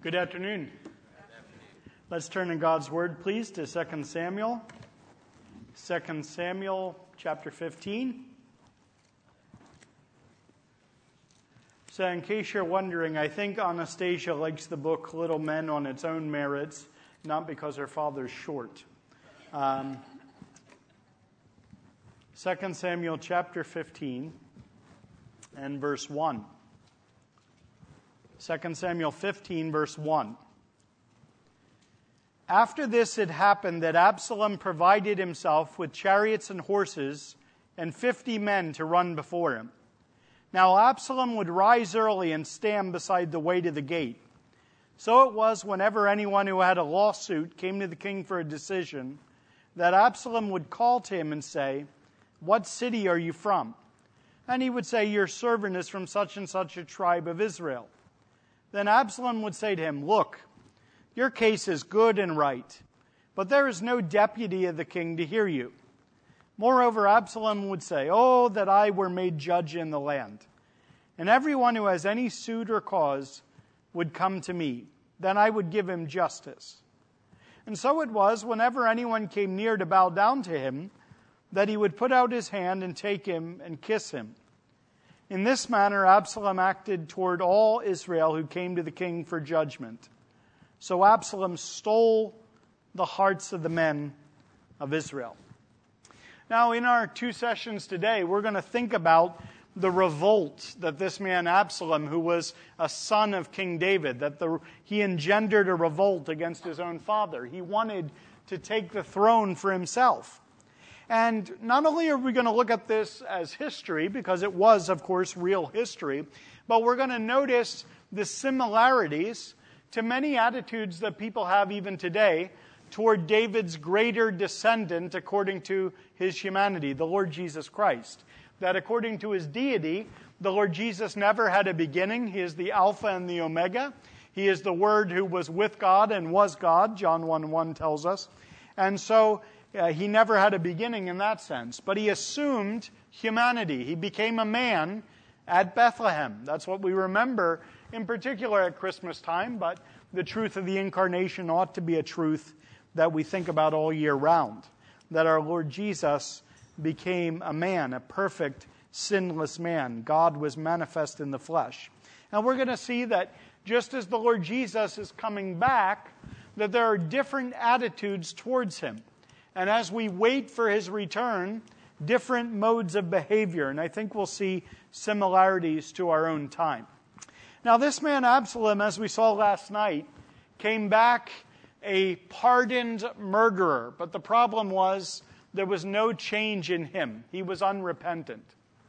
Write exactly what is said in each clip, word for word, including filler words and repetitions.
Good afternoon. Let's turn in God's Word, please, to Second Samuel. Second Samuel chapter fifteen. So in case you're wondering, I think Anastasia likes the book Little Men on its own merits, not because her father's short. Um, Second Samuel chapter fifteen and verse one. Second Samuel fifteen, verse one. After this it happened that Absalom provided himself with chariots and horses and fifty men to run before him. Now Absalom would rise early and stand beside the way to the gate. So it was whenever anyone who had a lawsuit came to the king for a decision, that Absalom would call to him and say, "What city are you from?" And he would say, "Your servant is from such and such a tribe of Israel." Then Absalom would say to him, "Look, your case is good and right, but there is no deputy of the king to hear you." Moreover, Absalom would say, "Oh, that I were made judge in the land. And everyone who has any suit or cause would come to me. Then I would give him justice." And so it was, whenever anyone came near to bow down to him, that he would put out his hand and take him and kiss him. In this manner Absalom acted toward all Israel who came to the king for judgment. So Absalom stole the hearts of the men of Israel. Now, in our two sessions today, we're going to think about the revolt that this man Absalom, who was a son of King David, that the, he engendered a revolt against his own father. He wanted to take the throne for himself. And not only are we going to look at this as history, because it was, of course, real history, but we're going to notice the similarities to many attitudes that people have even today toward David's greater descendant according to his humanity, the Lord Jesus Christ. That according to his deity, the Lord Jesus never had a beginning. He is the Alpha and the Omega. He is the Word who was with God and was God, John one one tells us. And so uh, he never had a beginning in that sense. But he assumed humanity. He became a man at Bethlehem. That's what we remember in particular at Christmas time, but the truth of the incarnation ought to be a truth that we think about all year round. That our Lord Jesus became a man, a perfect, sinless man. God was manifest in the flesh. And we're going to see that just as the Lord Jesus is coming back, that there are different attitudes towards him. And as we wait for his return, different modes of behavior. And I think we'll see similarities to our own time. Now, this man Absalom, as we saw last night, came back a pardoned murderer. But the problem was there was no change in him. He was unrepentant.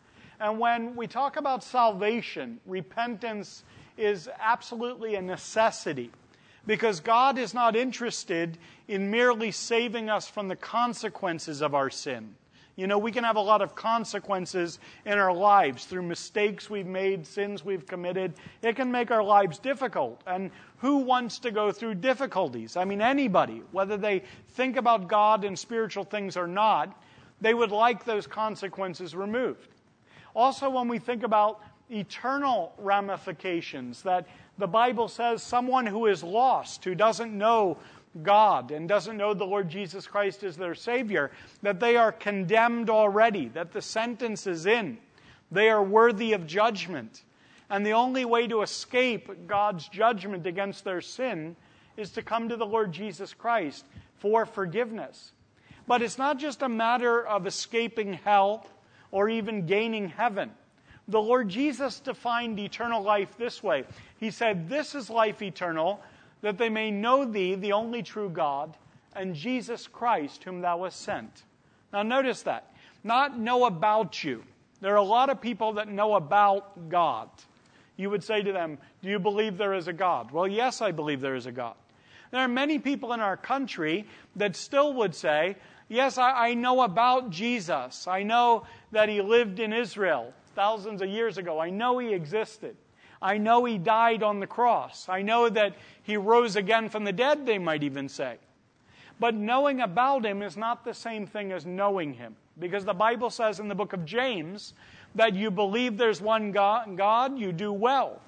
And when we talk about salvation, repentance is absolutely a necessity. Because God is not interested in merely saving us from the consequences of our sin. You know, we can have a lot of consequences in our lives through mistakes we've made, sins we've committed. It can make our lives difficult. And who wants to go through difficulties? I mean, anybody, whether they think about God and spiritual things or not, they would like those consequences removed. Also, when we think about eternal ramifications, that the Bible says someone who is lost, who doesn't know God and doesn't know the Lord Jesus Christ as their Savior, that they are condemned already, that the sentence is in. They are worthy of judgment. And the only way to escape God's judgment against their sin is to come to the Lord Jesus Christ for forgiveness. But it's not just a matter of escaping hell or even gaining heaven. The Lord Jesus defined eternal life this way. He said, "This is life eternal, that they may know thee, the only true God, and Jesus Christ, whom thou hast sent." Now notice that. Not know about you. There are a lot of people that know about God. You would say to them, "Do you believe there is a God?" Well, yes, I believe there is a God. There are many people in our country that still would say, "Yes, I, I know about Jesus. I know that he lived in Israel thousands of years ago. I know he existed. I know he died on the cross. I know that he rose again from the dead," they might even say. But knowing about him is not the same thing as knowing him. Because the Bible says in the book of James that you believe there's one God, you do well.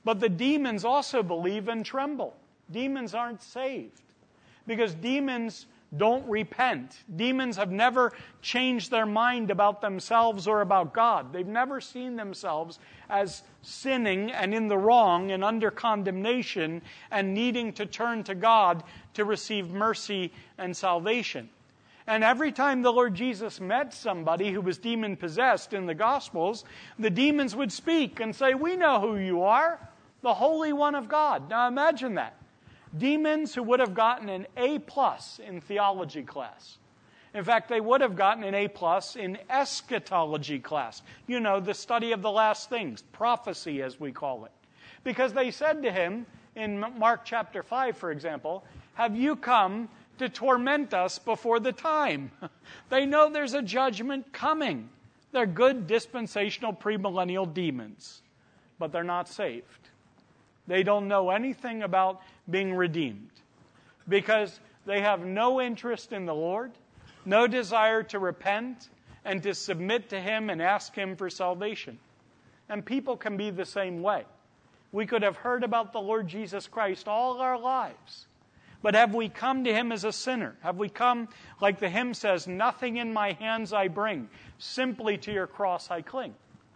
But the demons also believe and tremble. Demons aren't saved because demons don't repent. Demons have never changed their mind about themselves or about God. They've never seen themselves as sinning and in the wrong and under condemnation and needing to turn to God to receive mercy and salvation. And every time the Lord Jesus met somebody who was demon-possessed in the Gospels, the demons would speak and say, "We know who you are, the Holy One of God." Now imagine that. Demons who would have gotten an A plus in theology class. In fact, they would have gotten an A plus in eschatology class. You know, the study of the last things, prophecy as we call it. Because they said to him, in Mark chapter five, for example, "Have you come to torment us before the time?" They know there's a judgment coming. They're good dispensational premillennial demons, but they're not saved. They don't know anything about being redeemed because they have no interest in the Lord, no desire to repent and to submit to Him and ask Him for salvation. And people can be the same way. We could have heard about the Lord Jesus Christ all our lives, but have we come to Him as a sinner? Have we come, like the hymn says, "Nothing in my hands I bring, simply to your cross I cling"?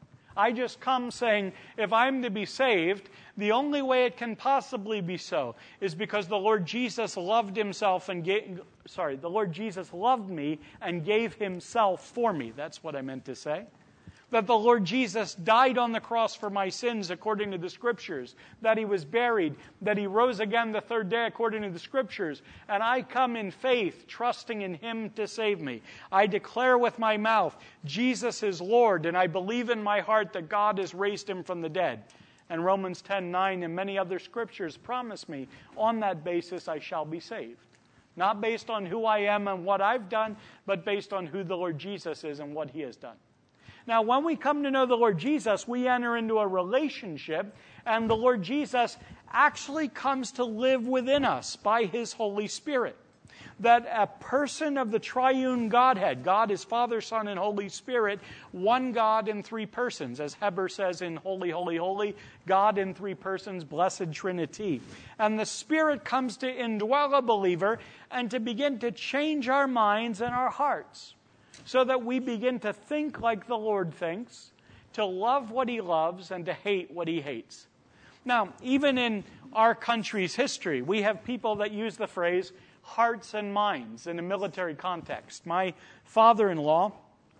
I just come saying, if I'm to be saved, the only way it can possibly be so is because the Lord Jesus loved Himself and gave, sorry, the Lord Jesus loved me and gave Himself for me. That's what I meant to say. That the Lord Jesus died on the cross for my sins according to the Scriptures, that He was buried, that He rose again the third day according to the Scriptures, and I come in faith, trusting in Him to save me. I declare with my mouth, Jesus is Lord, and I believe in my heart that God has raised Him from the dead. And Romans ten nine and many other Scriptures promise me, on that basis I shall be saved. Not based on who I am and what I've done, but based on who the Lord Jesus is and what He has done. Now, when we come to know the Lord Jesus, we enter into a relationship, and the Lord Jesus actually comes to live within us by His Holy Spirit. That a person of the triune Godhead, God is Father, Son, and Holy Spirit, one God in three persons, as Heber says in Holy, Holy, Holy, God in three persons, blessed Trinity. And the Spirit comes to indwell a believer and to begin to change our minds and our hearts, so that we begin to think like the Lord thinks, to love what He loves, and to hate what He hates. Now, even in our country's history, we have people that use the phrase hearts and minds in a military context. My father-in-law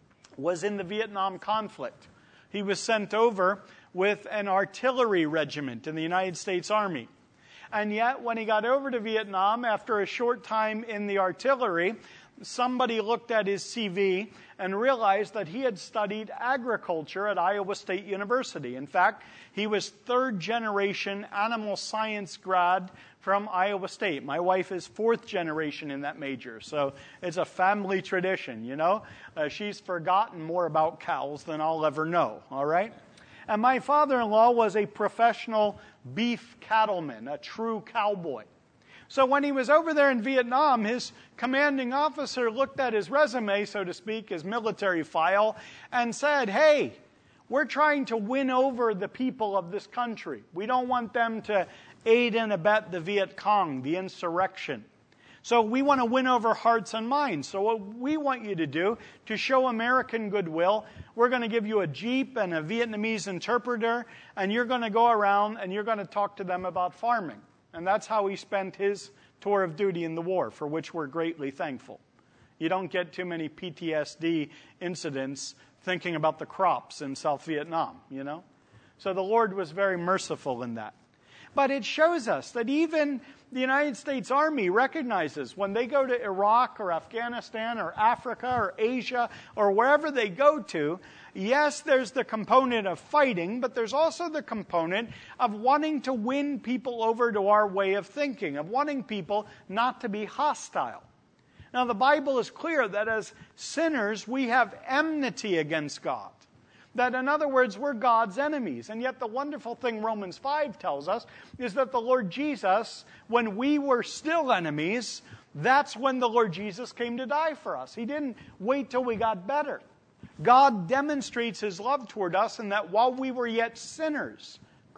was in the Vietnam conflict. He was sent over with an artillery regiment in the United States Army. And yet, when he got over to Vietnam, after a short time in the artillery, somebody looked at his C V and realized that he had studied agriculture at Iowa State University. In fact, he was third generation animal science grad from Iowa State. My wife is fourth generation in that major, so it's a family tradition, you know. Uh, she's forgotten more about cows than I'll ever know, all right? And my father-in-law was a professional beef cattleman, a true cowboy. So when he was over there in Vietnam, his commanding officer looked at his resume, so to speak, his military file, and said, "Hey, we're trying to win over the people of this country. We don't want them to aid and abet the Viet Cong, the insurrection. So we want to win over hearts and minds. So what we want you to do, to show American goodwill, we're going to give you a Jeep and a Vietnamese interpreter, and you're going to go around and you're going to talk to them about farming." And that's how he spent his tour of duty in the war, for which we're greatly thankful. You don't get too many P T S D incidents thinking about the crops in South Vietnam, you know? So the Lord was very merciful in that. But it shows us that even the United States Army recognizes when they go to Iraq or Afghanistan or Africa or Asia or wherever they go to, yes, there's the component of fighting, but there's also the component of wanting to win people over to our way of thinking, of wanting people not to be hostile. Now, the Bible is clear that as sinners, we have enmity against God. That, in other words, we're God's enemies. And yet the wonderful thing Romans five tells us is that the Lord Jesus, when we were still enemies, that's when the Lord Jesus came to die for us. He didn't wait till we got better. God demonstrates His love toward us in that while we were yet sinners,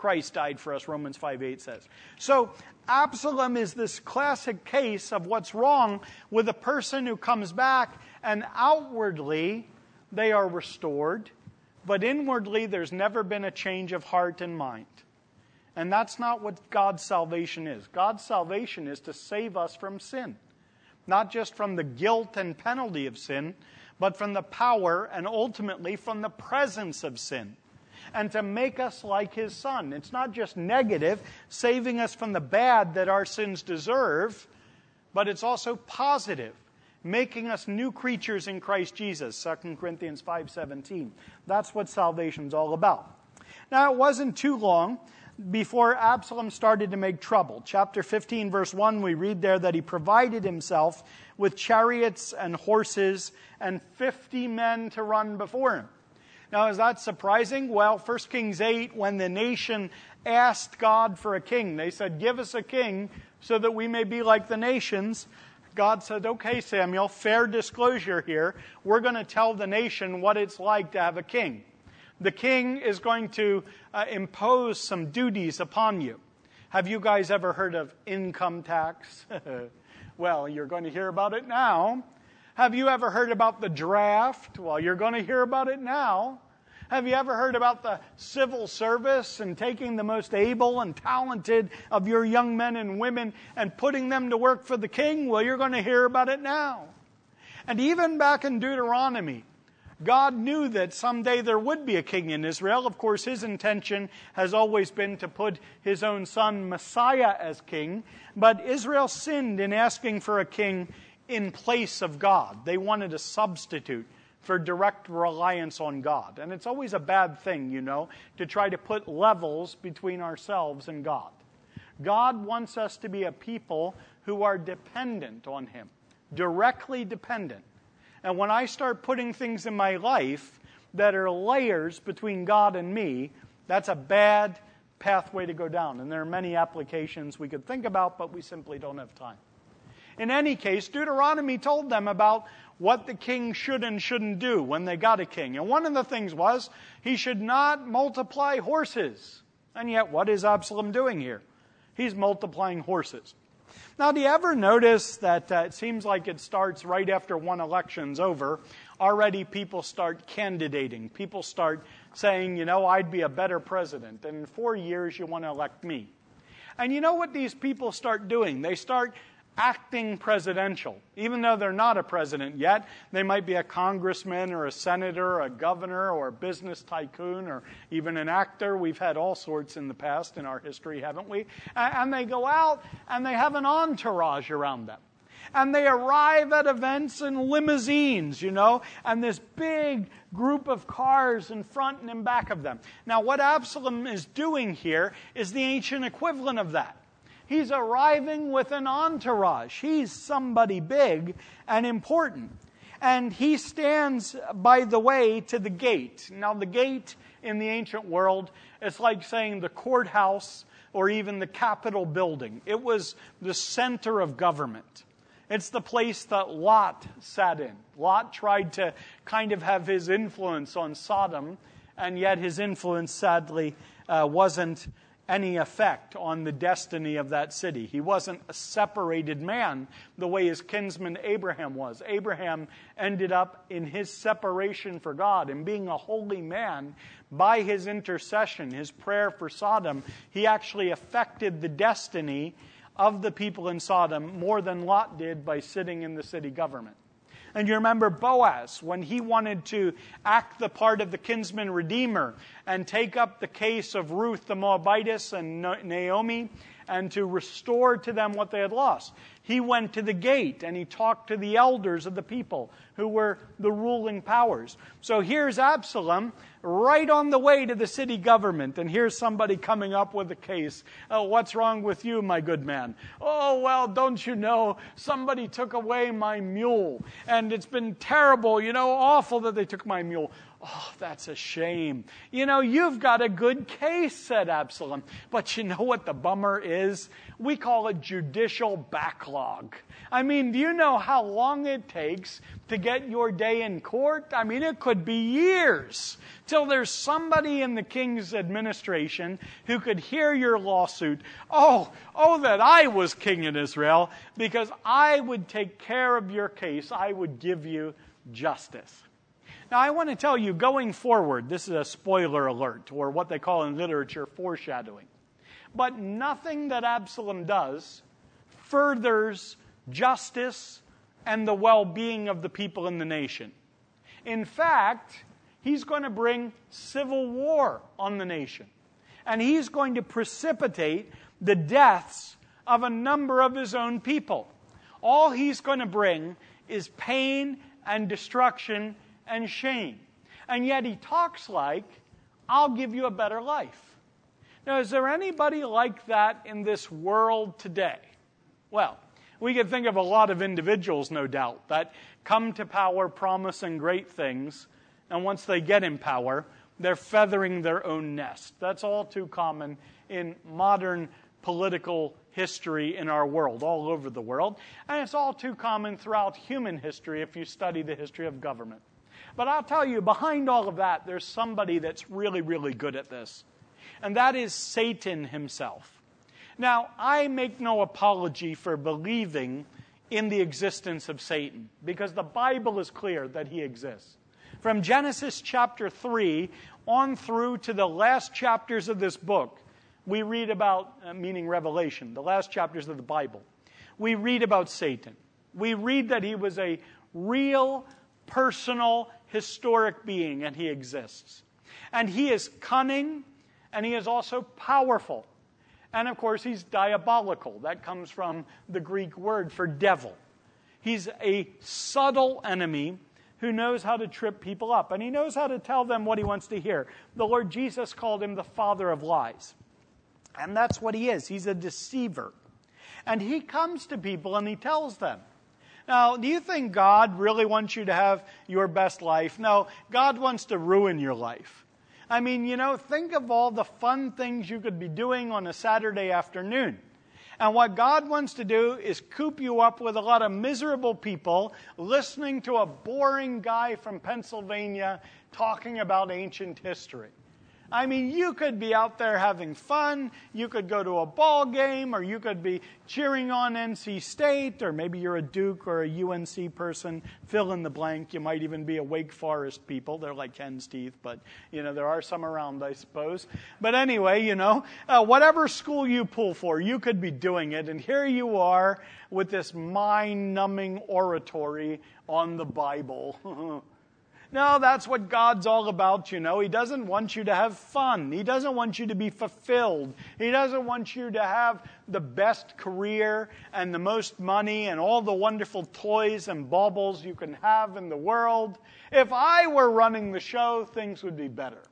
Christ died for us, Romans five eight says. So Absalom is this classic case of what's wrong with a person who comes back and outwardly they are restored, but inwardly there's never been a change of heart and mind. And that's not what God's salvation is. God's salvation is to save us from sin. Not just from the guilt and penalty of sin, but from the power and ultimately from the presence of sin. And to make us like His Son. It's not just negative, saving us from the bad that our sins deserve, but it's also positive, making us new creatures in Christ Jesus, Second Corinthians five seventeen. That's what salvation's all about. Now, it wasn't too long before Absalom started to make trouble. Chapter fifteen, verse one, we read there that he provided himself with chariots and horses and fifty men to run before him. Now, is that surprising? Well, First Kings eight, when the nation asked God for a king, they said, give us a king so that we may be like the nations. God said, okay, Samuel, fair disclosure here. We're going to tell the nation what it's like to have a king. The king is going to uh, impose some duties upon you. Have you guys ever heard of income tax? Well, you're going to hear about it now. Have you ever heard about the draft? Well, you're going to hear about it now. Have you ever heard about the civil service and taking the most able and talented of your young men and women and putting them to work for the king? Well, you're going to hear about it now. And even back in Deuteronomy, God knew that someday there would be a king in Israel. Of course, His intention has always been to put His own son, Messiah, as king. But Israel sinned in asking for a king in place of God. They wanted a substitute for direct reliance on God. And it's always a bad thing, you know, to try to put levels between ourselves and God. God wants us to be a people who are dependent on Him, directly dependent. And when I start putting things in my life that are layers between God and me, that's a bad pathway to go down. And there are many applications we could think about, but we simply don't have time. In any case, Deuteronomy told them about what the king should and shouldn't do when they got a king. And one of the things was he should not multiply horses. And yet, what is Absalom doing here? He's multiplying horses. Now, do you ever notice that uh, it seems like it starts right after one election's over? Already people start candidating. People start saying, you know, I'd be a better president. And in four years, you want to elect me. And you know what these people start doing? They start acting presidential. Even though they're not a president yet, they might be a congressman or a senator, or a governor, or a business tycoon, or even an actor. We've had all sorts in the past in our history, haven't we? And they go out and they have an entourage around them. And they arrive at events in limousines, you know, and this big group of cars in front and in back of them. Now, what Absalom is doing here is the ancient equivalent of that. He's arriving with an entourage. He's somebody big and important. And he stands by the way to the gate. Now, the gate in the ancient world, it's like saying the courthouse or even the Capitol building. It was the center of government. It's the place that Lot sat in. Lot tried to kind of have his influence on Sodom, and yet his influence, sadly, uh, wasn't any effect on the destiny of that city. He wasn't a separated man the way his kinsman Abraham was. Abraham ended up in his separation for God and being a holy man. By his intercession, his prayer for Sodom, he actually affected the destiny of the people in Sodom more than Lot did by sitting in the city government. And you remember Boaz, when he wanted to act the part of the kinsman redeemer and take up the case of Ruth the Moabitess and Naomi and to restore to them what they had lost. He went to the gate and he talked to the elders of the people who were the ruling powers. So here's Absalom right on the way to the city government, and here's somebody coming up with a case. Oh, what's wrong with you, my good man? Oh, well, don't you know, somebody took away my mule, and it's been terrible, you know, awful that they took my mule. Oh, that's a shame. You know, you've got a good case, said Absalom. But you know what the bummer is? We call it judicial backlog. I mean, do you know how long it takes to get your day in court? I mean, it could be years till there's somebody in the king's administration who could hear your lawsuit. Oh, oh, that I was king in Israel, because I would take care of your case. I would give you justice. Now, I want to tell you, going forward, this is a spoiler alert, or what they call in literature foreshadowing. But nothing that Absalom does furthers justice and the well-being of the people in the nation. In fact, he's going to bring civil war on the nation. And he's going to precipitate the deaths of a number of his own people. All he's going to bring is pain and destruction and shame. And yet he talks like, I'll give you a better life. Now, is there anybody like that in this world today? Well, we can think of a lot of individuals, no doubt, that come to power promising great things, and once they get in power, they're feathering their own nest. That's all too common in modern political history in our world, all over the world, and it's all too common throughout human history if you study the history of government. But I'll tell you, behind all of that, there's somebody that's really, really good at this. And that is Satan himself. Now, I make no apology for believing in the existence of Satan, because the Bible is clear that he exists. From Genesis chapter three on through to the last chapters of this book, we read about, uh, meaning Revelation, the last chapters of the Bible, we read about Satan. We read that he was a real, personal, historic being, and he exists. And he is cunning, and he is also powerful. And of course, he's diabolical. That comes from the Greek word for devil. He's a subtle enemy who knows how to trip people up, and he knows how to tell them what he wants to hear. The Lord Jesus called him the father of lies. And that's what he is. He's a deceiver. And he comes to people and he tells them. Now, do you think God really wants you to have your best life? No, God wants to ruin your life. I mean, you know, think of all the fun things you could be doing on a Saturday afternoon. And what God wants to do is coop you up with a lot of miserable people listening to a boring guy from Pennsylvania talking about ancient history. I mean, you could be out there having fun, you could go to a ball game, or you could be cheering on N C State, or maybe you're a Duke or a U N C person, fill in the blank. You might even be a Wake Forest people. They're like hen's teeth, but, you know, there are some around, I suppose. But anyway, you know, uh, whatever school you pull for, you could be doing it, and here you are with this mind-numbing oratory on the Bible. No, that's what God's all about, you know. He doesn't want you to have fun. He doesn't want you to be fulfilled. He doesn't want you to have the best career and the most money and all the wonderful toys and baubles you can have in the world. If I were running the show, things would be better.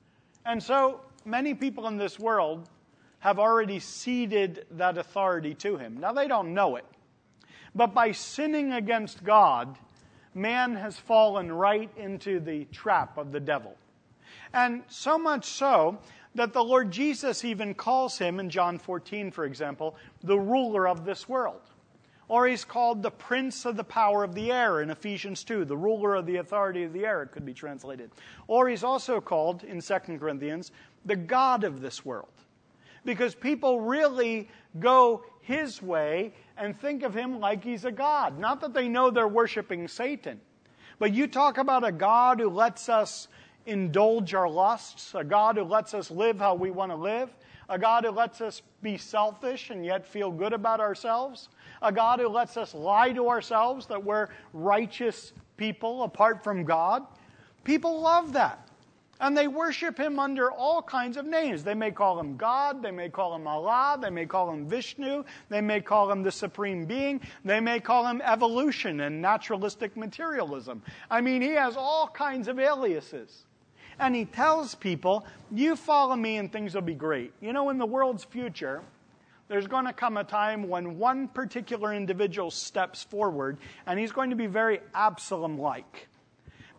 And so many people in this world have already ceded that authority to him. Now, they don't know it. But by sinning against God, man has fallen right into the trap of the devil. And so much so that the Lord Jesus even calls him, in John fourteen, for example, the ruler of this world. Or he's called the prince of the power of the air in Ephesians two, the ruler of the authority of the air, it could be translated. Or he's also called, in Second Corinthians, the God of this world. Because people really go his way and think of him like he's a god. Not that they know they're worshiping Satan. But you talk about a God who lets us indulge our lusts, a God who lets us live how we want to live, a God who lets us be selfish and yet feel good about ourselves, a God who lets us lie to ourselves that we're righteous people apart from God. People love that. And they worship him under all kinds of names. They may call him God, they may call him Allah, they may call him Vishnu, they may call him the Supreme Being, they may call him evolution and naturalistic materialism. I mean, he has all kinds of aliases. And he tells people, you follow me and things will be great. You know, in the world's future, there's going to come a time when one particular individual steps forward, and he's going to be very Absalom-like.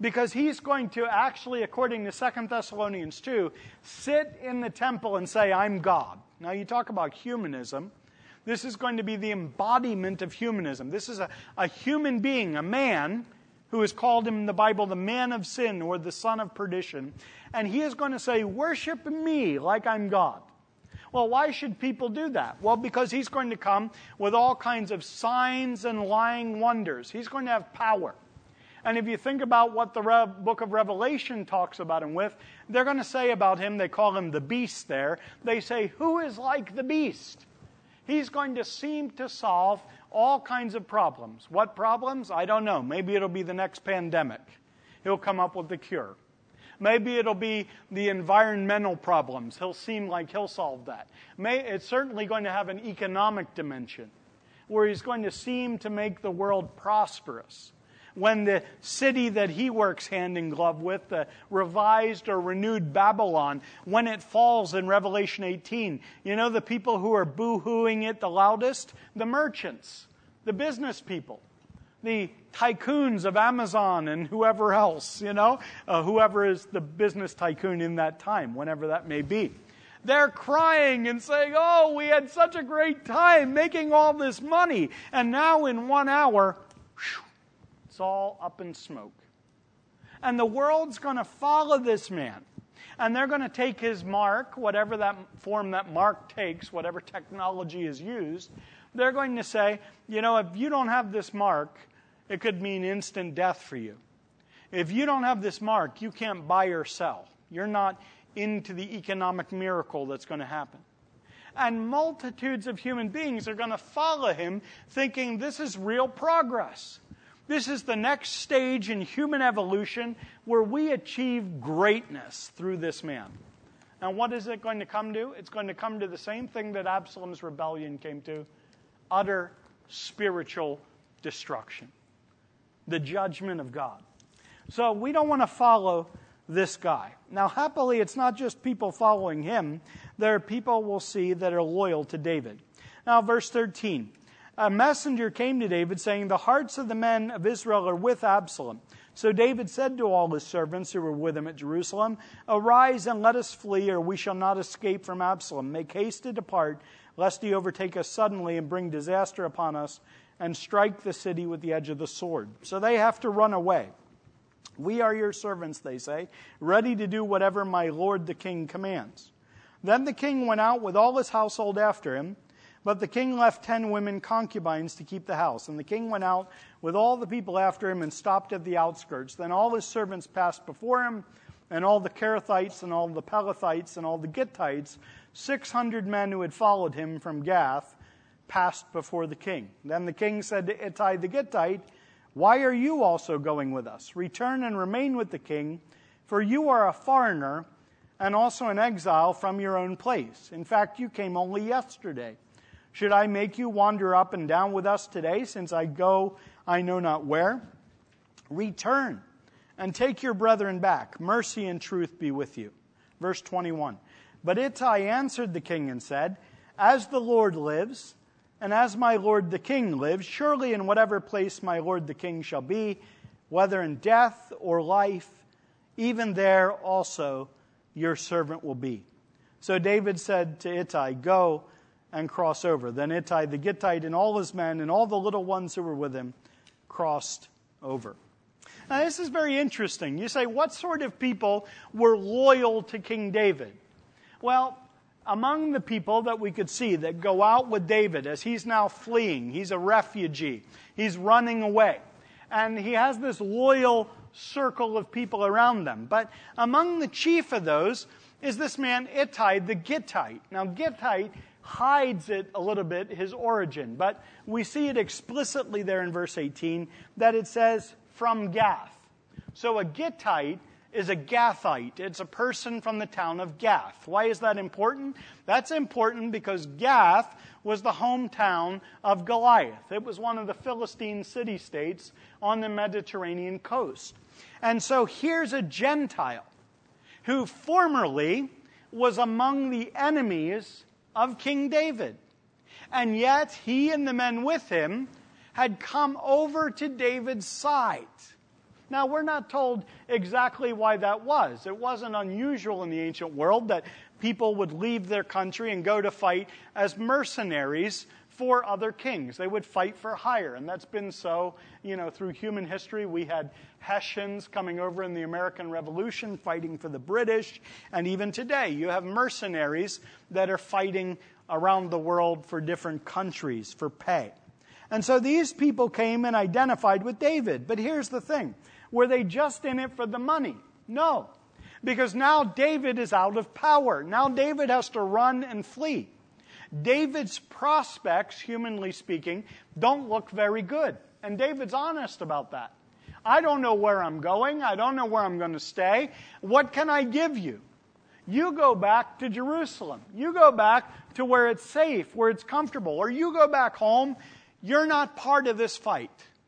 because he's going to actually, according to Second Thessalonians two, sit in the temple and say, I'm God. Now you talk about humanism. This is going to be the embodiment of humanism. This is a, a human being, a man, who is called in the Bible the man of sin or the son of perdition. And he is going to say, worship me like I'm God. Well, why should people do that? Well, because he's going to come with all kinds of signs and lying wonders. He's going to have power. And if you think about what the Re- book of Revelation talks about him with, they're going to say about him, they call him the beast there. They say, who is like the beast? He's going to seem to solve all kinds of problems. What problems? I don't know. Maybe it'll be the next pandemic. He'll come up with the cure. Maybe it'll be the environmental problems. He'll seem like he'll solve that. May, it's certainly going to have an economic dimension, where he's going to seem to make the world prosperous. When the city that he works hand in glove with, the revised or renewed Babylon, when it falls in Revelation eighteen, you know the people who are boo-hooing it the loudest? The merchants, the business people, the tycoons of Amazon and whoever else, you know, uh, whoever is the business tycoon in that time, whenever that may be. They're crying and saying, oh, we had such a great time making all this money, and now in one hour, whew, it's all up in smoke. And the world's going to follow this man. And they're going to take his mark, whatever that form that mark takes, whatever technology is used. They're going to say, you know, if you don't have this mark, it could mean instant death for you. If you don't have this mark, you can't buy or sell. You're not into the economic miracle that's going to happen. And multitudes of human beings are going to follow him thinking this is real progress. This is the next stage in human evolution where we achieve greatness through this man. And what is it going to come to? It's going to come to the same thing that Absalom's rebellion came to: utter spiritual destruction. The judgment of God. So we don't want to follow this guy. Now, happily, it's not just people following him. There are people we'll see that are loyal to David. Now, verse thirteen. A messenger came to David saying, the hearts of the men of Israel are with Absalom. So David said to all his servants who were with him at Jerusalem, arise and let us flee, or we shall not escape from Absalom. Make haste to depart, lest he overtake us suddenly and bring disaster upon us and strike the city with the edge of the sword. So they have to run away. We are your servants, they say, ready to do whatever my lord the king commands. Then the king went out with all his household after him, but the king left ten women concubines to keep the house. And the king went out with all the people after him and stopped at the outskirts. Then all his servants passed before him, and all the Kerethites and all the Pelethites and all the Gittites, six hundred men who had followed him from Gath, passed before the king. Then the king said to Ittai the Gittite, why are you also going with us? Return and remain with the king, for you are a foreigner and also an exile from your own place. In fact, you came only yesterday. Should I make you wander up and down with us today, since I go I know not where? Return and take your brethren back. Mercy and truth be with you. Verse twenty-one. But Ittai answered the king and said, as the Lord lives, and as my lord the king lives, surely in whatever place my lord the king shall be, whether in death or life, even there also your servant will be. So David said to Ittai, go and cross over. Then Ittai the Gittite and all his men and all the little ones who were with him crossed over. Now this is very interesting. You say, what sort of people were loyal to King David? Well, among the people that we could see that go out with David as he's now fleeing, he's a refugee, he's running away, and he has this loyal circle of people around them. But among the chief of those is this man Ittai the Gittite. Now Gittite hides it a little bit, his origin, but we see it explicitly there in verse eighteen that it says from Gath. So a Gittite is a Gathite. It's a person from the town of Gath. Why is that important? That's important because Gath was the hometown of Goliath. It was one of the Philistine city-states on the Mediterranean coast. And so here's a Gentile who formerly was among the enemies of King David. And yet he and the men with him had come over to David's side. Now, we're not told exactly why that was. It wasn't unusual in the ancient world that people would leave their country and go to fight as mercenaries for other kings. They would fight for hire, and that's been so, you know, through human history. We had Hessians coming over in the American Revolution fighting for the British, and even today you have mercenaries that are fighting around the world for different countries for pay. And so these people came and identified with David. But here's the thing. Were they just in it for the money? No. Because now David is out of power. Now David has to run and flee. David's prospects, humanly speaking, don't look very good. And David's honest about that. I don't know where I'm going. I don't know where I'm going to stay. What can I give you? You go back to Jerusalem. You go back to where it's safe, where it's comfortable. Or you go back home. You're not part of this fight.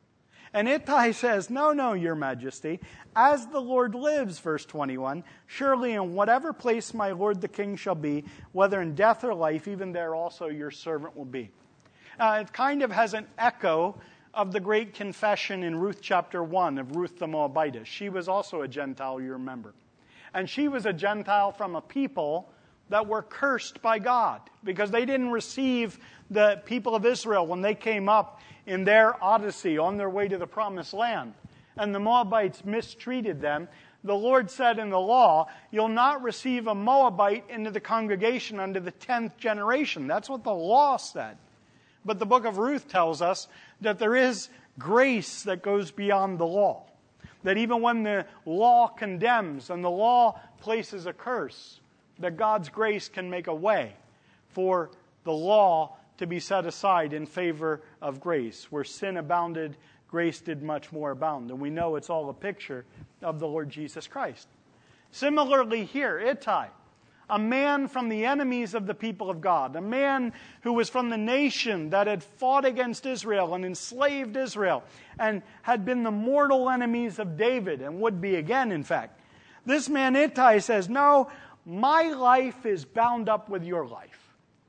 And Ittai says, no, no, your majesty. As the Lord lives, verse twenty-one, surely in whatever place my lord the king shall be, whether in death or life, even there also your servant will be. Uh, it kind of has an echo of the great confession in Ruth chapter one of Ruth the Moabitess. She was also a Gentile, you remember. And she was a Gentile from a people that were cursed by God because they didn't receive the people of Israel when they came up in their odyssey on their way to the promised land. And the Moabites mistreated them. The Lord said in the law, you'll not receive a Moabite into the congregation under the tenth generation. That's what the law said. But the book of Ruth tells us that there is grace that goes beyond the law. That even when the law condemns and the law places a curse, that God's grace can make a way for the law to be set aside in favor of grace. Where sin abounded, grace did much more abound. And we know it's all a picture of the Lord Jesus Christ. Similarly here, Ittai, a man from the enemies of the people of God, a man who was from the nation that had fought against Israel and enslaved Israel and had been the mortal enemies of David and would be again, in fact. This man Ittai says, no, my life is bound up with your life.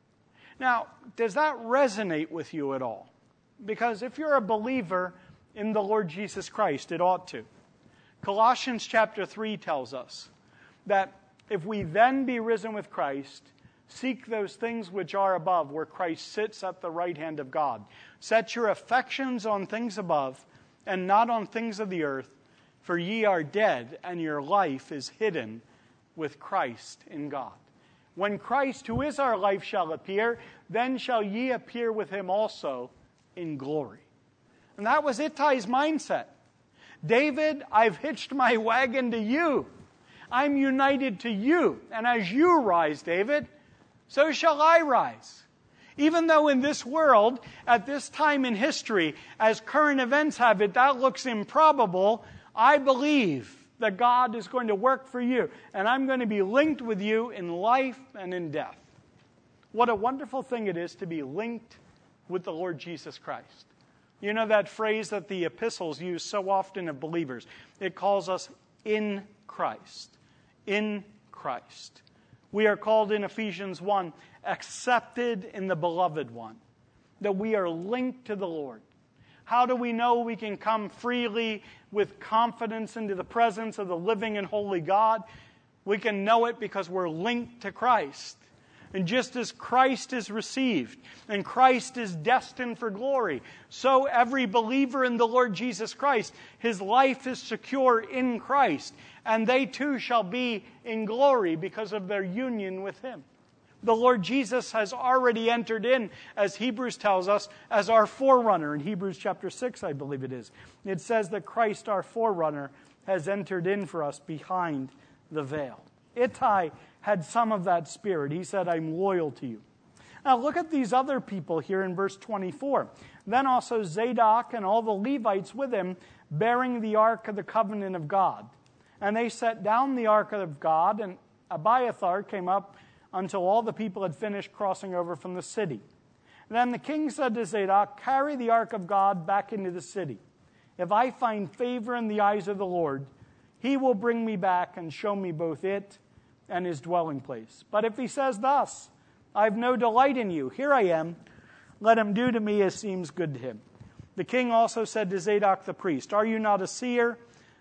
Now, does that resonate with you at all? Because if you're a believer in the Lord Jesus Christ, it ought to. Colossians chapter three tells us that if we then be risen with Christ, seek those things which are above, where Christ sits at the right hand of God. Set your affections on things above, and not on things of the earth, for ye are dead, and your life is hidden with Christ in God. When Christ, who is our life, shall appear, then shall ye appear with him also in glory. And that was Ittai's mindset. David, I've hitched my wagon to you. I'm united to you. And as you rise, David, so shall I rise. Even though in this world, at this time in history, as current events have it, that looks improbable, I believe that God is going to work for you. And I'm going to be linked with you in life and in death. What a wonderful thing it is to be linked with the Lord Jesus Christ. You know that phrase that the epistles use so often of believers. It calls us in Christ. In Christ. We are called in Ephesians one, accepted in the beloved one. That we are linked to the Lord. How do we know we can come freely with confidence into the presence of the living and holy God? We can know it because we're linked to Christ. And just as Christ is received and Christ is destined for glory, so every believer in the Lord Jesus Christ, his life is secure in Christ. And they too shall be in glory because of their union with him. The Lord Jesus has already entered in, as Hebrews tells us, as our forerunner. In Hebrews chapter six, I believe it is. It says that Christ, our forerunner, has entered in for us behind the veil. Ittai had some of that spirit. He said, I'm loyal to you. Now look at these other people here in verse twenty-four. Then also Zadok and all the Levites with him, bearing the ark of the covenant of God. And they set down the ark of God, and Abiathar came up until all the people had finished crossing over from the city. Then the king said to Zadok, carry the ark of God back into the city. If I find favor in the eyes of the Lord, he will bring me back and show me both it and his dwelling place. But if he says thus, I have no delight in you, here I am, let him do to me as seems good to him. The king also said to Zadok the priest, are you not a seer?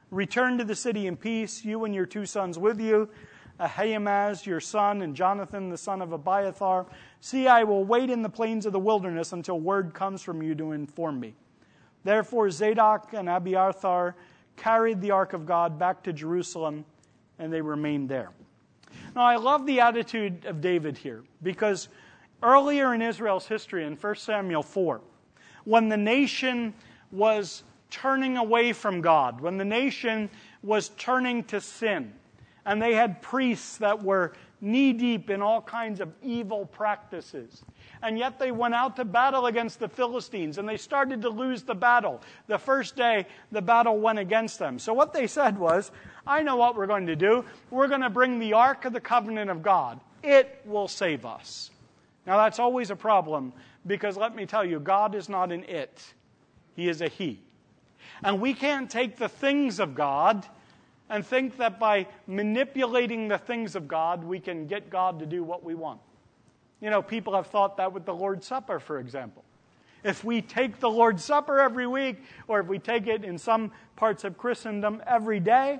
Return to the city in peace, you and your two sons with you, Ahimaaz your son, and Jonathan the son of Abiathar. See, I will wait in the plains of the wilderness until word comes from you to inform me." Therefore Zadok and Abiathar carried the ark of God back to Jerusalem, and they remained there. Now, I love the attitude of David here, because earlier in Israel's history, in First Samuel four, when the nation was turning away from God, when the nation was turning to sin, and they had priests that were knee-deep in all kinds of evil practices, and yet they went out to battle against the Philistines, and they started to lose the battle. The first day, the battle went against them. So what they said was, I know what we're going to do. We're going to bring the Ark of the Covenant of God. It will save us. Now that's always a problem, because let me tell you, God is not an it. He is a he. And we can't take the things of God and think that by manipulating the things of God, we can get God to do what we want. You know, people have thought that with the Lord's Supper, for example. If we take the Lord's Supper every week, or if we take it in some parts of Christendom every day,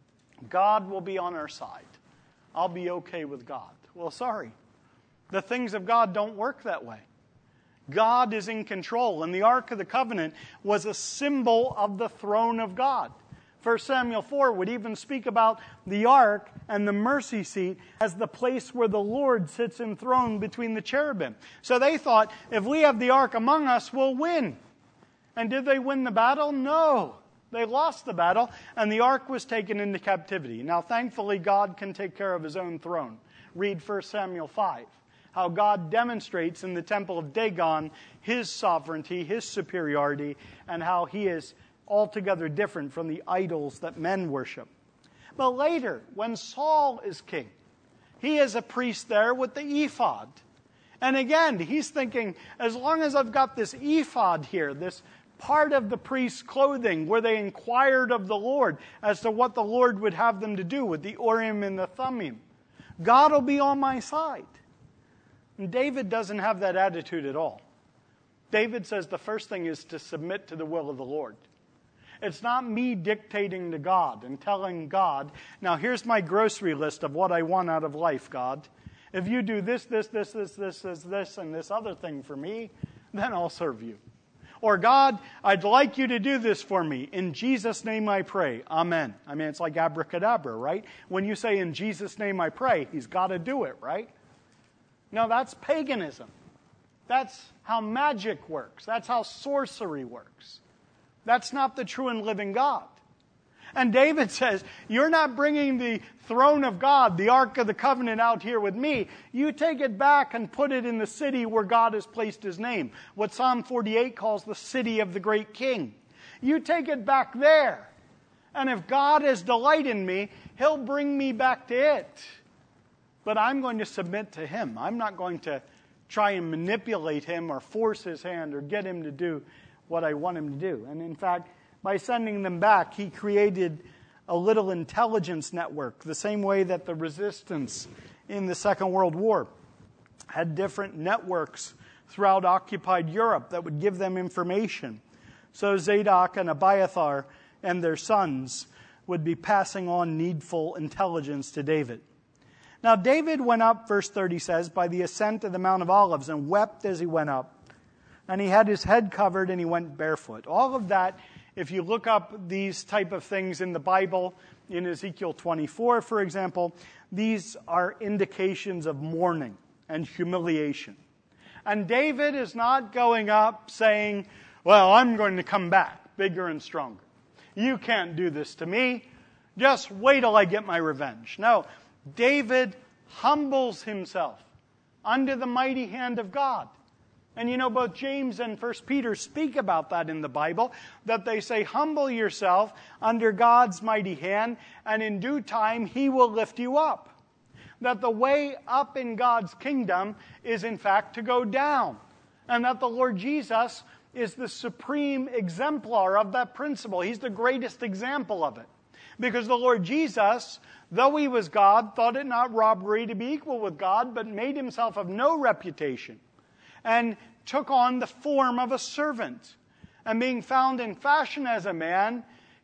God will be on our side. I'll be okay with God. Well, sorry. The things of God don't work that way. God is in control, and the Ark of the Covenant was a symbol of the throne of God. First Samuel four would even speak about the ark and the mercy seat as the place where the Lord sits enthroned between the cherubim. So they thought, if we have the ark among us, we'll win. And did they win the battle? No. They lost the battle, and the ark was taken into captivity. Now, thankfully, God can take care of his own throne. Read First Samuel five, how God demonstrates in the temple of Dagon his sovereignty, his superiority, and how he is altogether different from the idols that men worship. But later, when Saul is king, he is a priest there with the ephod. And again, he's thinking, as long as I've got this ephod here, this part of the priest's clothing where they inquired of the Lord as to what the Lord would have them to do with the Urim and the Thummim, God will be on my side. And David doesn't have that attitude at all. David says the first thing is to submit to the will of the Lord. It's not me dictating to God and telling God, now here's my grocery list of what I want out of life, God. If you do this, this, this, this, this, this, this, and this other thing for me, then I'll serve you. Or God, I'd like you to do this for me. In Jesus' name I pray. Amen. I mean, it's like abracadabra, right? When you say in Jesus' name I pray, he's got to do it, right? No, that's paganism. That's how magic works. That's how sorcery works. That's not the true and living God. And David says, you're not bringing the throne of God, the Ark of the Covenant, out here with me. You take it back and put it in the city where God has placed his name, what Psalm forty-eight calls the city of the great king. You take it back there. And if God has delight in me, he'll bring me back to it. But I'm going to submit to him. I'm not going to try and manipulate him or force his hand or get him to do what I want him to do. And in fact, by sending them back, he created a little intelligence network, the same way that the resistance in the Second World War had different networks throughout occupied Europe that would give them information. So Zadok and Abiathar and their sons would be passing on needful intelligence to David. Now David went up, verse thirty says, by the ascent of the Mount of Olives and wept as he went up. And he had his head covered and he went barefoot. All of that, if you look up these type of things in the Bible, in Ezekiel twenty-four, for example, these are indications of mourning and humiliation. And David is not going up saying, well, I'm going to come back bigger and stronger. You can't do this to me. Just wait till I get my revenge. No, David humbles himself under the mighty hand of God. And you know, both James and First Peter speak about that in the Bible, that they say, humble yourself under God's mighty hand, and in due time he will lift you up. That the way up in God's kingdom is in fact to go down. And that the Lord Jesus is the supreme exemplar of that principle. He's the greatest example of it. Because the Lord Jesus, though he was God, thought it not robbery to be equal with God, but made himself of no reputation, and took on the form of a servant. And being found in fashion as a man,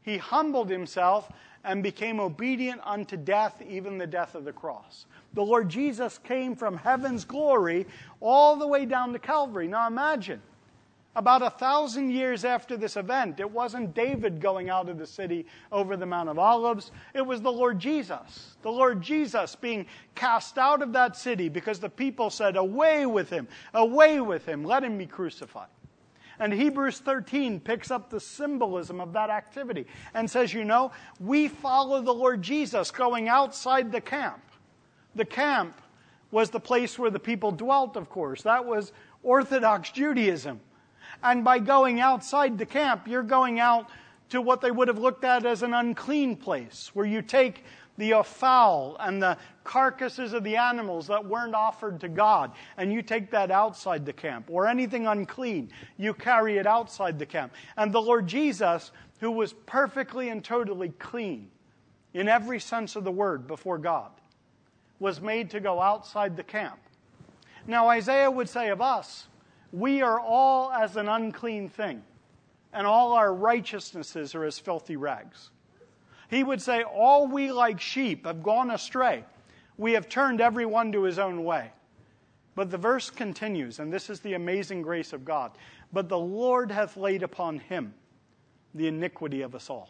He humbled himself and became obedient unto death, even the death of the cross. The Lord Jesus came from heaven's glory all the way down to Calvary. Now imagine, about a thousand years after this event, it wasn't David going out of the city over the Mount of Olives. It was the Lord Jesus. The Lord Jesus being cast out of that city because the people said, "Away with him, away with him, let him be crucified." And Hebrews thirteen picks up the symbolism of that activity and says, you know, we follow the Lord Jesus going outside the camp. The camp was the place where the people dwelt, of course. That was Orthodox Judaism. And by going outside the camp, you're going out to what they would have looked at as an unclean place, where you take the fowl and the carcasses of the animals that weren't offered to God, and you take that outside the camp. Or anything unclean, you carry it outside the camp. And the Lord Jesus, who was perfectly and totally clean, in every sense of the word before God, was made to go outside the camp. Now Isaiah would say of us, we are all as an unclean thing, and all our righteousnesses are as filthy rags. He would say, all we like sheep have gone astray. We have turned every one to his own way. But the verse continues, and this is the amazing grace of God. But the Lord hath laid upon him the iniquity of us all.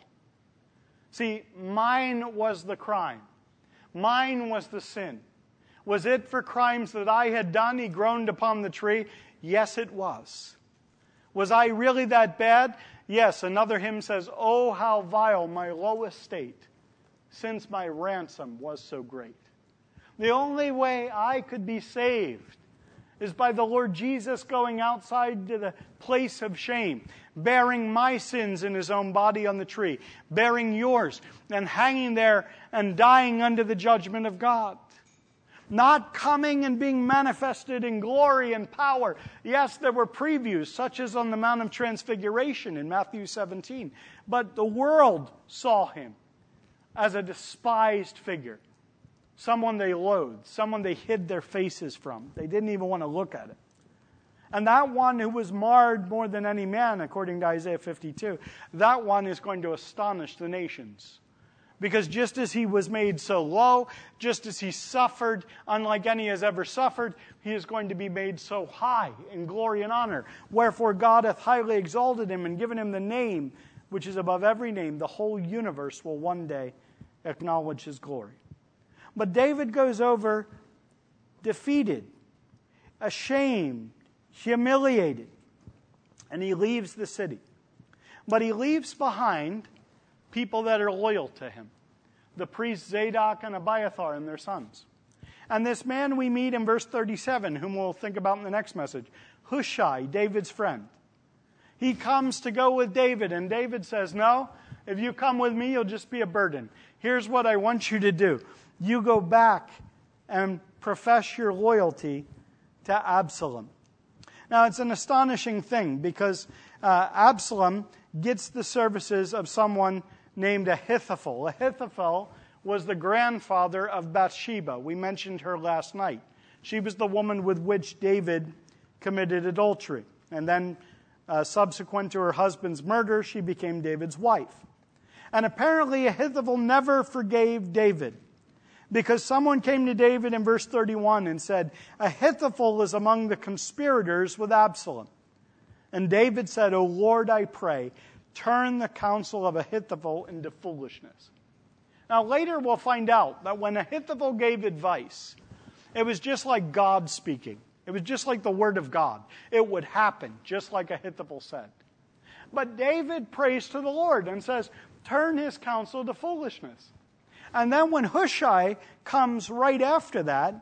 See, mine was the crime. Mine was the sin. Was it for crimes that I had done he groaned upon the tree? Yes, it was. Was I really that bad? Yes, another hymn says, "Oh, how vile my low estate, since my ransom was so great." The only way I could be saved is by the Lord Jesus going outside to the place of shame, bearing my sins in his own body on the tree, bearing yours, and hanging there and dying under the judgment of God. Not coming and being manifested in glory and power. Yes, there were previews, such as on the Mount of Transfiguration in Matthew seventeen. But the world saw him as a despised figure. Someone they loathed. Someone they hid their faces from. They didn't even want to look at it. And that one who was marred more than any man, according to Isaiah fifty-two, that one is going to astonish the nations. Because just as he was made so low, just as he suffered, unlike any has ever suffered, he is going to be made so high in glory and honor. Wherefore God hath highly exalted him and given him the name which is above every name. The whole universe will one day acknowledge his glory. But David goes over defeated, ashamed, humiliated, and he leaves the city. But he leaves behind people that are loyal to him. The priests Zadok and Abiathar and their sons. And this man we meet in verse thirty-seven, whom we'll think about in the next message, Hushai, David's friend. He comes to go with David, and David says, no, if you come with me, you'll just be a burden. Here's what I want you to do. You go back and profess your loyalty to Absalom. Now, it's an astonishing thing because uh, Absalom gets the services of someone named Ahithophel. Ahithophel was the grandfather of Bathsheba. We mentioned her last night. She was the woman with which David committed adultery. And then, uh, subsequent to her husband's murder, she became David's wife. And apparently Ahithophel never forgave David, because someone came to David in verse thirty-one and said, Ahithophel is among the conspirators with Absalom. And David said, O Lord, I pray, turn the counsel of Ahithophel into foolishness. Now later we'll find out that when Ahithophel gave advice, it was just like God speaking. It was just like the word of God. It would happen, just like Ahithophel said. But David prays to the Lord and says, turn his counsel to foolishness. And then when Hushai comes right after that,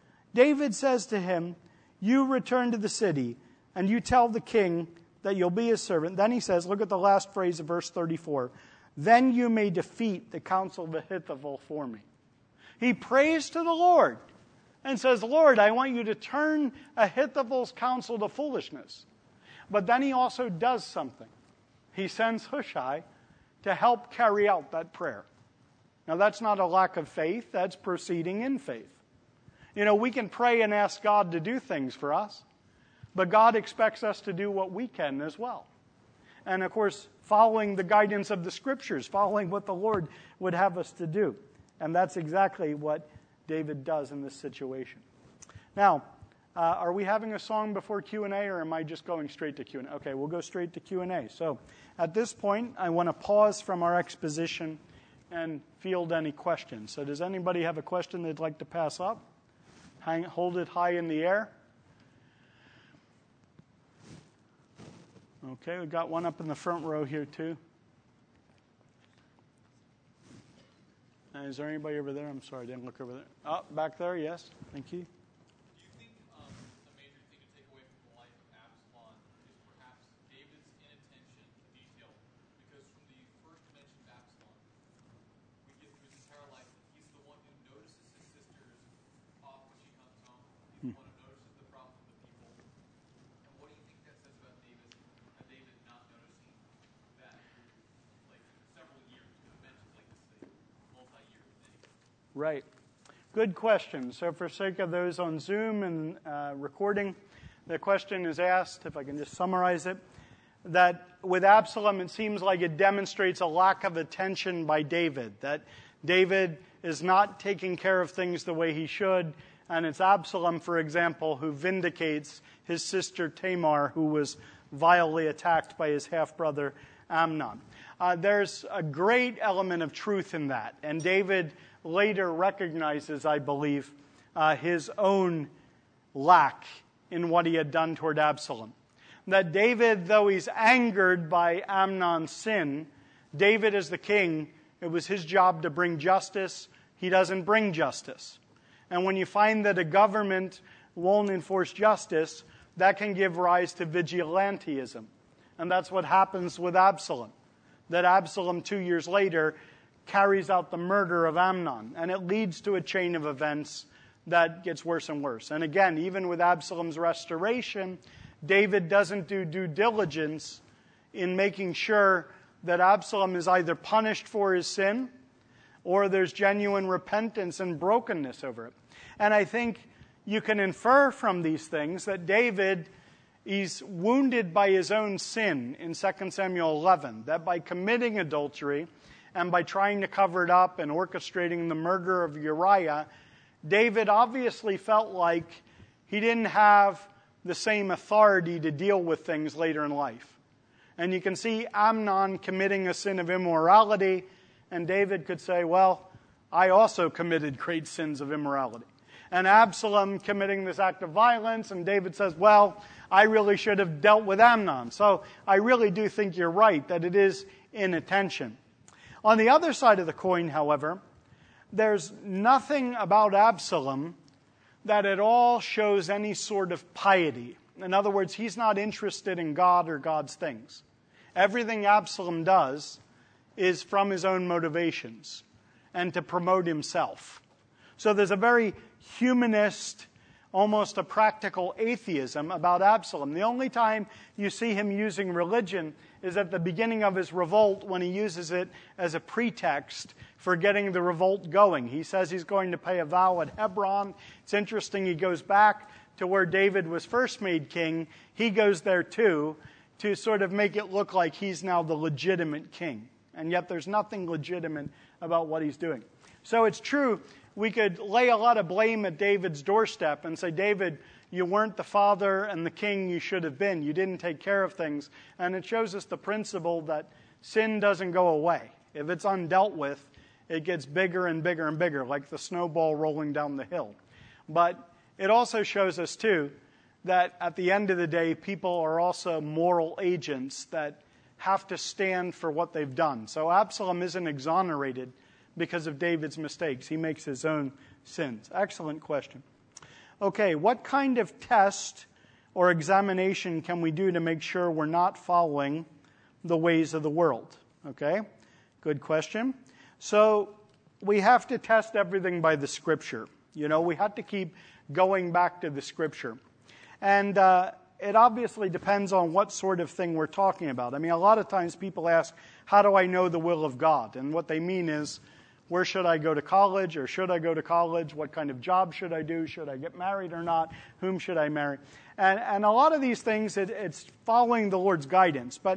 David says to him, you return to the city and you tell the king that you'll be his servant. Then he says, look at the last phrase of verse thirty-four. Then you may defeat the counsel of Ahithophel for me. He prays to the Lord and says, Lord, I want you to turn Ahithophel's counsel to foolishness. But then he also does something. He sends Hushai to help carry out that prayer. Now that's not a lack of faith, that's proceeding in faith. You know, we can pray and ask God to do things for us, but God expects us to do what we can as well. and of course, following the guidance of the Scriptures, following what the Lord would have us to do. And that's exactly what David does in this situation. Now, uh, are we having a song before Q and A, or am I just going straight to Q and A? Okay, we'll go straight to Q and A. So at this point, I want to pause from our exposition and field any questions. So does anybody have a question they'd like to pass up? Hang, hold it high in the air. Okay, we've got one up in the front row here too. Uh, is there anybody over there? I'm sorry, I didn't look over there. Oh, back there, yes. Thank you. Right. Good question. So for sake of those on Zoom and uh, recording, the question is asked, if I can just summarize it, that with Absalom, it seems like it demonstrates a lack of attention by David, that David is not taking care of things the way he should, and it's Absalom, for example, who vindicates his sister Tamar, who was vilely attacked by his half-brother Amnon. Uh, there's a great element of truth in that, and David later recognizes, I believe, uh, his own lack in what he had done toward Absalom. That David, though he's angered by Amnon's sin, David as the king, it was his job to bring justice. He doesn't bring justice. And when you find that a government won't enforce justice, that can give rise to vigilantism. And that's what happens with Absalom. That Absalom, two years later, carries out the murder of Amnon. And it leads to a chain of events that gets worse and worse. And again, even with Absalom's restoration, David doesn't do due diligence in making sure that Absalom is either punished for his sin or there's genuine repentance and brokenness over it. And I think you can infer from these things that David is wounded by his own sin in Second Samuel eleven, that by committing adultery and by trying to cover it up and orchestrating the murder of Uriah, David obviously felt like he didn't have the same authority to deal with things later in life. And you can see Amnon committing a sin of immorality, and David could say, well, I also committed great sins of immorality. And Absalom committing this act of violence, and David says, well, I really should have dealt with Amnon. So I really do think you're right, that it is inattention. On the other side of the coin, however, there's nothing about Absalom that at all shows any sort of piety. In other words, he's not interested in God or God's things. Everything Absalom does is from his own motivations and to promote himself. So there's a very humanist, almost a practical atheism about Absalom. The only time you see him using religion is at the beginning of his revolt, when he uses it as a pretext for getting the revolt going. He says he's going to pay a vow at Hebron. It's interesting, he goes back to where David was first made king. He goes there too, to sort of make it look like he's now the legitimate king. And yet there's nothing legitimate about what he's doing. So it's true, we could lay a lot of blame at David's doorstep and say, David, you weren't the father and the king you should have been. You didn't take care of things. And it shows us the principle that sin doesn't go away. If it's undealt with, it gets bigger and bigger and bigger, like the snowball rolling down the hill. But it also shows us, too, that at the end of the day, people are also moral agents that have to stand for what they've done. So Absalom isn't exonerated because of David's mistakes. He makes his own sins. Excellent question. Okay, what kind of test or examination can we do to make sure we're not following the ways of the world? Okay, good question. So we have to test everything by the Scripture. You know, we have to keep going back to the Scripture. And uh, it obviously depends on what sort of thing we're talking about. I mean, a lot of times people ask, how do I know the will of God? And what they mean is, where should I go to college, or should I go to college? What kind of job should I do? Should I get married or not? Whom should I marry? And, and a lot of these things, it, it's following the Lord's guidance. But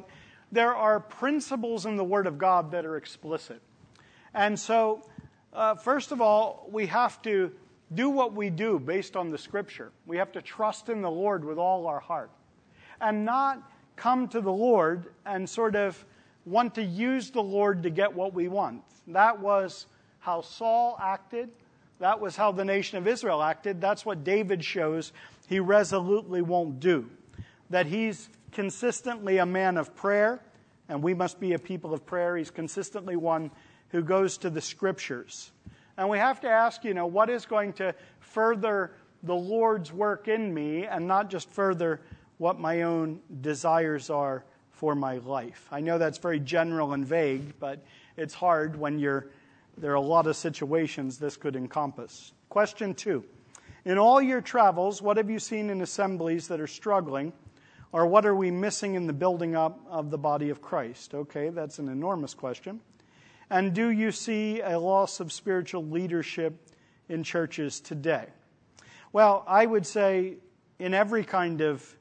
there are principles in the Word of God that are explicit. And so, uh, first of all, we have to do what we do based on the Scripture. We have to trust in the Lord with all our heart. And not come to the Lord and sort of want to use the Lord to get what we want. That was how Saul acted. That was how the nation of Israel acted. That's what David shows he resolutely won't do. That he's consistently a man of prayer, and we must be a people of prayer. He's consistently one who goes to the Scriptures. And we have to ask, you know, what is going to further the Lord's work in me and not just further what my own desires are for my life. I know that's very general and vague, but it's hard when you're, there are a lot of situations this could encompass. Question two. In all your travels, what have you seen in assemblies that are struggling, or what are we missing in the building up of the body of Christ? Okay, that's an enormous question. And do you see a loss of spiritual leadership in churches today? Well, I would say in every kind of,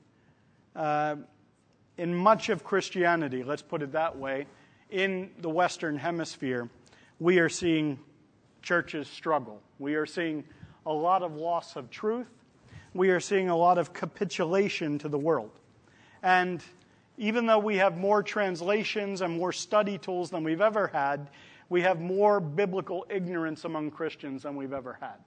uh, in much of Christianity, let's put it that way, in the Western Hemisphere, we are seeing churches struggle. We are seeing a lot of loss of truth. We are seeing a lot of capitulation to the world. And even though we have more translations and more study tools than we've ever had, we have more biblical ignorance among Christians than we've ever had.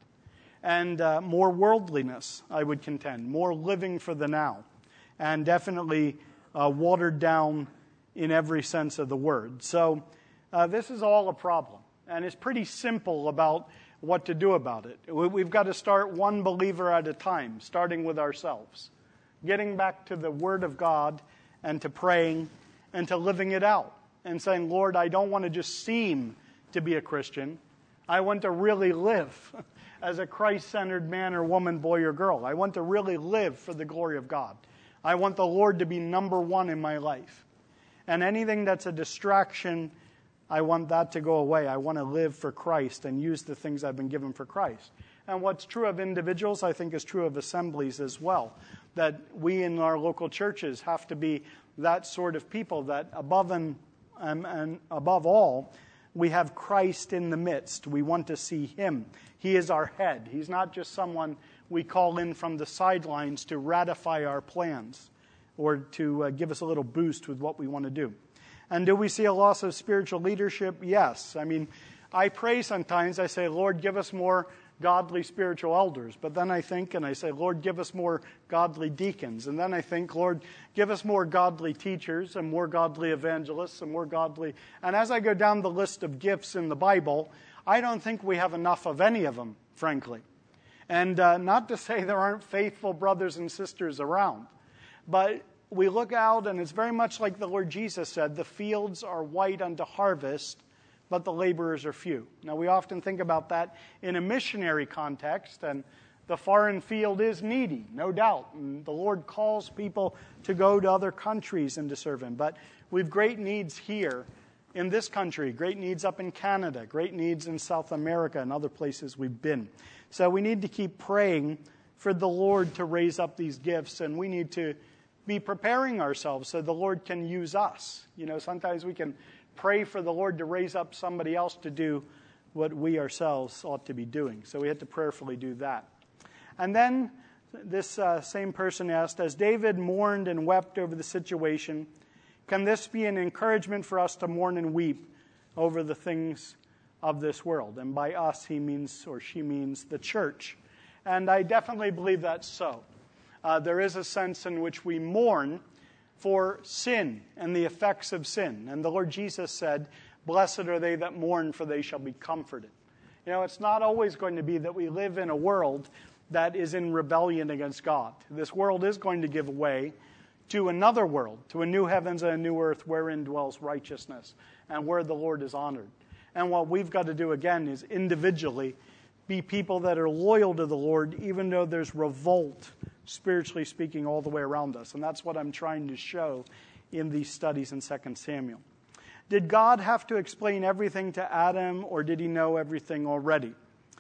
And uh, more worldliness, I would contend, more living for the now, and definitely uh, watered down in every sense of the word. So uh, this is all a problem, and it's pretty simple about what to do about it. We've got to start one believer at a time, starting with ourselves, getting back to the Word of God and to praying and to living it out and saying, Lord, I don't want to just seem to be a Christian. I want to really live as a Christ-centered man or woman, boy or girl. I want to really live for the glory of God. I want the Lord to be number one in my life. And anything that's a distraction, I want that to go away. I want to live for Christ and use the things I've been given for Christ. And what's true of individuals, I think, is true of assemblies as well. That we in our local churches have to be that sort of people that above and, um, and above all, we have Christ in the midst. We want to see Him. He is our head. He's not just someone we call in from the sidelines to ratify our plans or to uh, give us a little boost with what we want to do. And do we see a loss of spiritual leadership? Yes. I mean, I pray sometimes, I say, Lord, give us more godly spiritual elders. But then I think and I say, Lord, give us more godly deacons. And then I think, Lord, give us more godly teachers and more godly evangelists and more godly. And as I go down the list of gifts in the Bible, I don't think we have enough of any of them, frankly. And uh, not to say there aren't faithful brothers and sisters around, but we look out and it's very much like the Lord Jesus said, the fields are white unto harvest, but the laborers are few. Now, we often think about that in a missionary context, and the foreign field is needy, no doubt. And the Lord calls people to go to other countries and to serve Him. But we've great needs here in this country, great needs up in Canada, great needs in South America and other places we've been. So we need to keep praying for the Lord to raise up these gifts, and we need to be preparing ourselves so the Lord can use us. You know, sometimes we can pray for the Lord to raise up somebody else to do what we ourselves ought to be doing. So we have to prayerfully do that. And then this uh, same person asked, as David mourned and wept over the situation, can this be an encouragement for us to mourn and weep over the things of this world? And by us, he means, or she means, the church. And I definitely believe that's so. Uh, there is a sense in which we mourn for sin and the effects of sin. And the Lord Jesus said, blessed are they that mourn, for they shall be comforted. You know, it's not always going to be that we live in a world that is in rebellion against God. This world is going to give way to another world, to a new heavens and a new earth wherein dwells righteousness and where the Lord is honored. And what we've got to do again is individually be people that are loyal to the Lord, even though there's revolt, spiritually speaking, all the way around us. And that's what I'm trying to show in these studies in Second Samuel. Did God have to explain everything to Adam, or did He know everything already?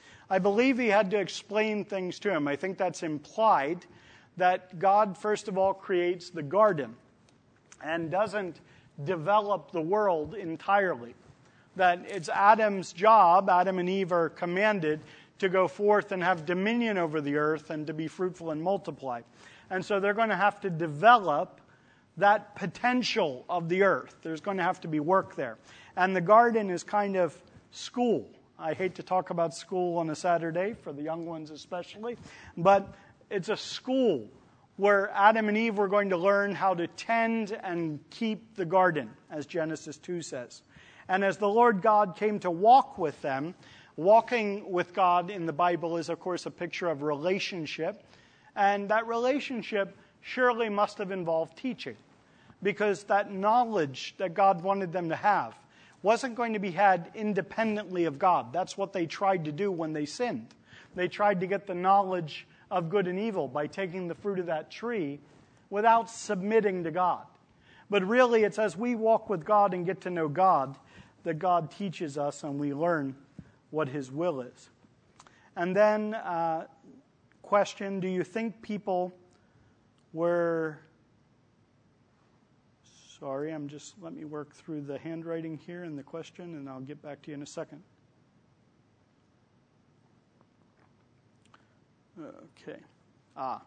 I believe He had to explain things to him. I think that's implied that God, first of all, creates the garden and doesn't develop the world entirely. That it's Adam's job, Adam and Eve are commanded to go forth and have dominion over the earth and to be fruitful and multiply. And so they're going to have to develop that potential of the earth. There's going to have to be work there. And the garden is kind of school. I hate to talk about school on a Saturday, for the young ones especially, but it's a school where Adam and Eve were going to learn how to tend and keep the garden, as Genesis two says. And as the Lord God came to walk with them, walking with God in the Bible is, of course, a picture of relationship. And that relationship surely must have involved teaching, because that knowledge that God wanted them to have wasn't going to be had independently of God. That's what they tried to do when they sinned. They tried to get the knowledge of good and evil by taking the fruit of that tree without submitting to God. But really, it's as we walk with God and get to know God that God teaches us and we learn what His will is. And then, uh, question, do you think people were... Sorry, I'm just, let me work through the handwriting here and the question, and I'll get back to you in a second. Okay. Ah.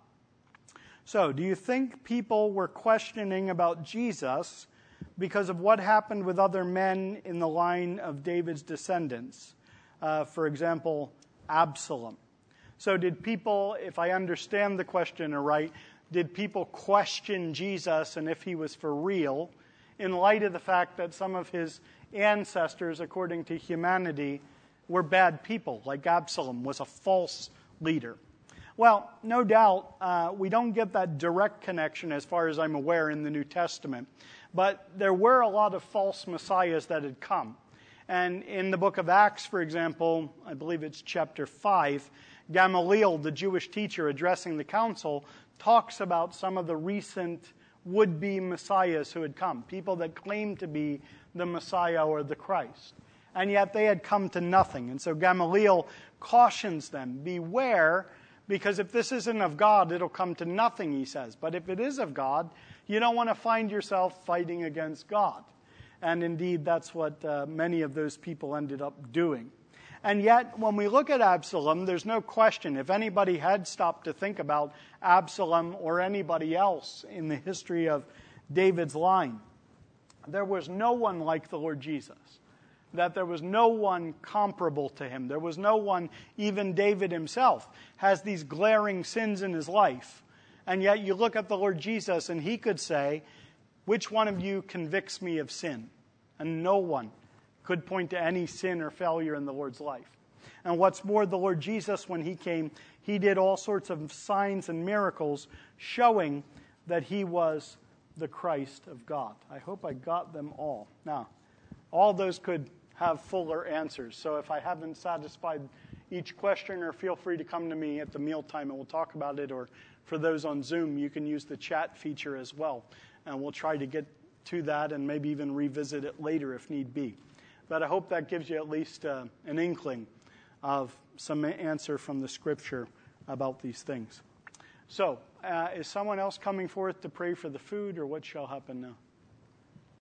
So, do you think people were questioning about Jesus because of what happened with other men in the line of David's descendants? Uh, for example, Absalom. So did people, if I understand the question right, did people question Jesus and if he was for real in light of the fact that some of his ancestors, according to humanity, were bad people, like Absalom was a false leader? Well, no doubt, uh, we don't get that direct connection as far as I'm aware in the New Testament. But there were a lot of false messiahs that had come. And in the book of Acts, for example, I believe it's chapter five, Gamaliel, the Jewish teacher addressing the council, talks about some of the recent would-be messiahs who had come, people that claimed to be the Messiah or the Christ. And yet they had come to nothing. And so Gamaliel cautions them, beware, because if this isn't of God, it'll come to nothing, he says. But if it is of God, you don't want to find yourself fighting against God. And indeed, that's what uh, many of those people ended up doing. And yet, when we look at Absalom, there's no question, if anybody had stopped to think about Absalom or anybody else in the history of David's line, there was no one like the Lord Jesus. That there was no one comparable to him. There was no one, even David himself, has these glaring sins in his life. And yet you look at the Lord Jesus and he could say, which one of you convicts me of sin? And no one could point to any sin or failure in the Lord's life. And what's more, the Lord Jesus, when he came, he did all sorts of signs and miracles showing that he was the Christ of God. I hope I got them all. Now, all those could have fuller answers. So if I haven't satisfied each questioner, feel free to come to me at the mealtime and we'll talk about it. Or for those on Zoom, you can use the chat feature as well. And we'll try to get to that and maybe even revisit it later if need be. But I hope that gives you at least uh, an inkling of some answer from the Scripture about these things. So, uh, is someone else coming forth to pray for the food, or what shall happen now?